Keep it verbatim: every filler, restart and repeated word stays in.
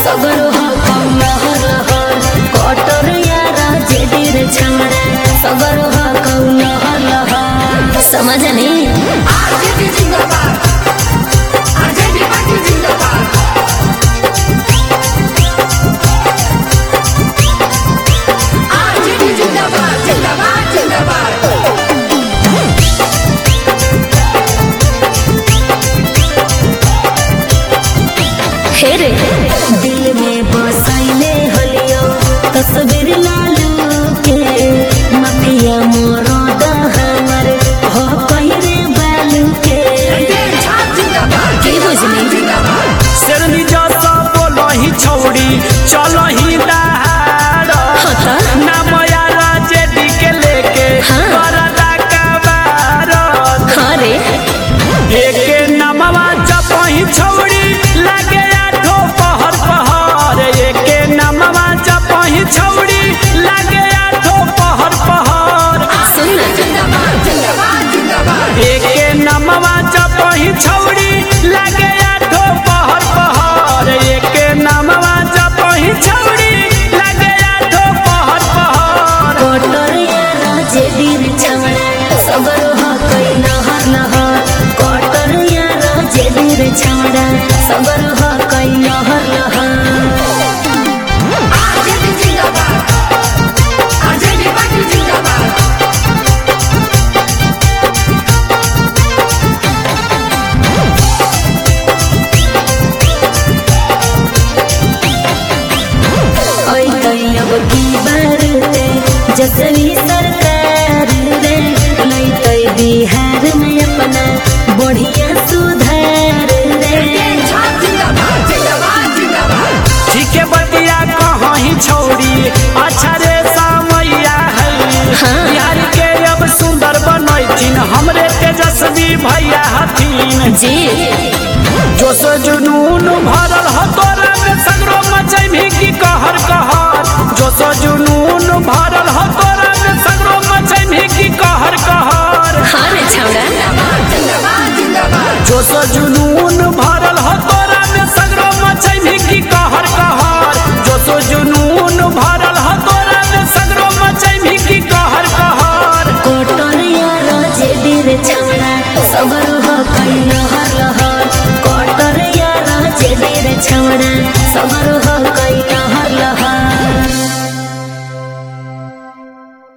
सगरो हो कौलहर लहर कटर यारा जेडीर छमड़ा सगरो हो कौलहर लहर समझ नहीं आरजेडी जिंदाबाद आरजेडी पार्टी जिंदाबाद आरजेडी जिंदाबाद जिंदाबाद जिंदाबाद हेरे दिल में बसाइले हलियो तस्वीर लालू के मफिया मोरद हमर हो कहिरे बालू के की बुझनी शेरनी जैसा बोलही छौड़ी चलही दहाड़ होता नाम यारा जेडी के लेके हाँ। करदा कबार अरे एके नामवा जपही छौड़ी लागे आठो पहर पहर एके नामवा जपही छौड़ी लागे आठो पहर पहर सुन ना जिंदाबाद जिंदाबाद जिंदाबाद एके नामवा जपही छौड़ी लागे आठो पहर पहर एके नामवा जपही छौड़ी लागे आठो पहर पहर कटर यारा जेडीर छमड़ा सगरो हो कई लहर लहर कटर यारा जेडीर छमड़ा सगरो हो कई लहर लहर आरजेडी जिंदाबाद आरजेडी पार्टी जिंदाबाद ओई तई अब की बारते जसवी सरकार रे लई तई बिहार में अपना बढ़िया सुधार रे जिंदाबाद जिंदाबाद जिंदाबाद ठीक है बतिया कहीं छौड़ी अच्छा रे सामैया है हाँ। बिहार के अब सुंदर बनैथिन हमरे तेजस्वी भैया हथिन जी जोश जुनून भरल हो तोरा में सगरो मचै भी की कहर कहर जोश जुनून भरल हो तोरा में सगरो मचै भी की कहर कहर हाँ रे छौड़ा जिंदाबाद जिंदाबाद जोश जुनून भरल हो तोरा में सगरो मचै भी की कहर कहर जोश जुनून भरल हो तोरा में सगरो मचै भी की कहर कहर कटर यारा जेडीर छमड़ा सगरो हो कई लहर लहर कटर यारा जेडीर छमड़ा सगरो हो कई